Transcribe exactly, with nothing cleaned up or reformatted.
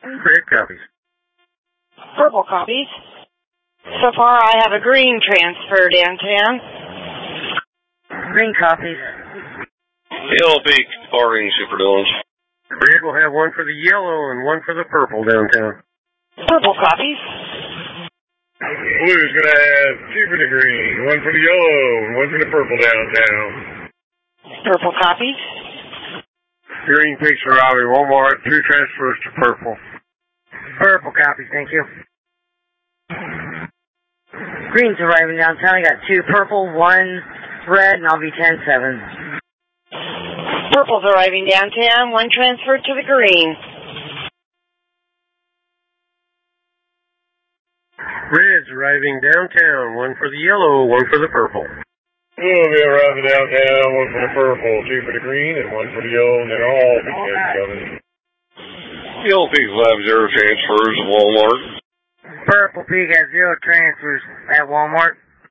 Red copies. Purple copies. So far I have a green transfer downtown. Green copies. Yellow Peak, parting Super Dillons. Red will have one for the yellow and one for the purple downtown. Purple copies. Blue's gonna have two for the green, one for the yellow, and one for the purple downtown. Purple copies. Green Peaks arriving Walmart, two transfers to purple. Purple copies, thank you. Green's arriving downtown. I got two purple, one red, and I'll be ten seven. Purple's arriving downtown, one transfer to the green. Red's arriving downtown, one for the yellow, one for the purple. Blue will be arriving downtown, one for the purple, two for the green, and one for the yellow, and they're all coming. Yellow Peak will have zero transfers at Walmart. Purple Peak has zero transfers at Walmart.